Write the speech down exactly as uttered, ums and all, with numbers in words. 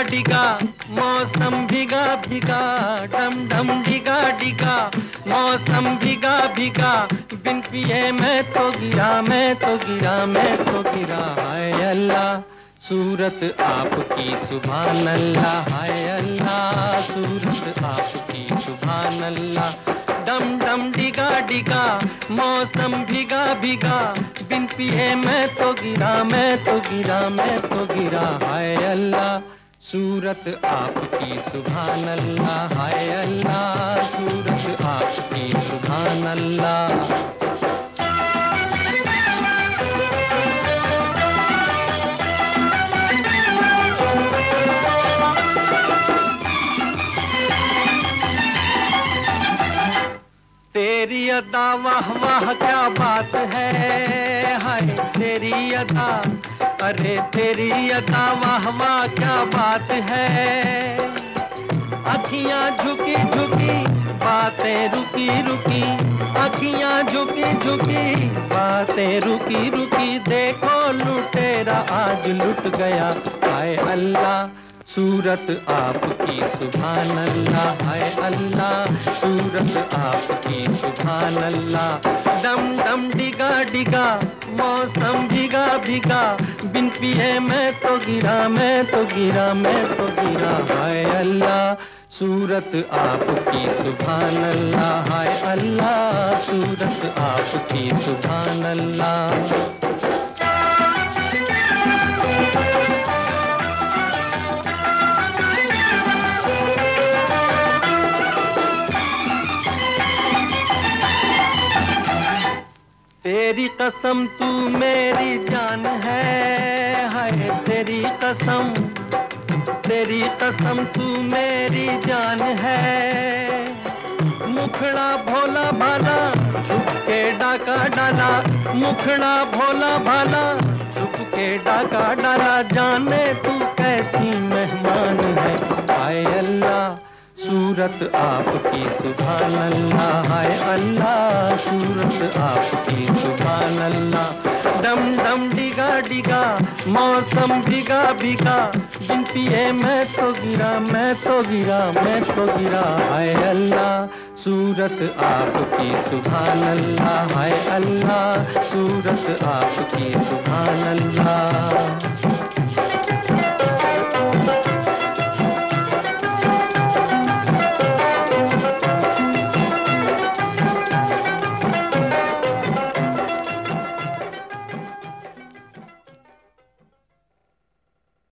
डिगा मौसम भीगा भीगा, डम डम डिगा डिगा मौसम भीगा भीगा, बिन पिए मैं तो गिरा मैं तो गिरा मैं तो गिरा। हाय अल्लाह सूरत आपकी सुभान अल्लाह, हाय अल्लाह सूरत आपकी सुभान अल्लाह। डम डम डिगा डिगा मौसम भीगा भीगा, बिन पिए मैं तो गिरा मैं तो गिरा मैं तो गिरा। हाय अल्लाह सूरत आपकी सुभान अल्लाह, हाय अल्लाह सूरत आपकी सुभान अल्लाह। तेरी अदा वाह वाह क्या बात है, हाय तेरी अदा, अरे तेरी अदा वाह वाह क्या बात है। अखियां झुकी झुकी बातें रुकी रुकी, अखियां झुकी झुकी बातें रुकी रुकी, देखो लुटेरा आज लुट गया। हाय अल्लाह सूरत आपकी सुभान अल्लाह, हाय अल्लाह सूरत आपकी सुभान अल्लाह। डम डम डिगा डिगा मौसम भीगा भीगा, बिन पिए मैं तो गिरा मैं तो गिरा मैं तो गिरा। हाय अल्लाह सूरत आपकी सुभान अल्लाह, हाय अल्लाह सूरत आपकी सुभान अल्लाह। तेरी कसम तू मेरी जान है, हाय तेरी कसम तेरी कसम तू मेरी जान है। मुखड़ा भोला भाला छुप के डाका डाला, मुखड़ा भोला भाला छुप के डाका डाला, जाने तू कैसी मेहमान है। हाय अल्लाह सूरत आपकी सुभान अल्लाह, हाय अल्लाह सूरत आपकी सुभान अल्लाह। डम डम डिगा डिगा मौसम भीगा भीगा, बिन पिए मैं तो गिरा मैं तो गिरा मैं तो गिरा। हाय अल्लाह सूरत आपकी सुभान अल्लाह, हाय अल्लाह सूरत आपकी सुभान अल्लाह।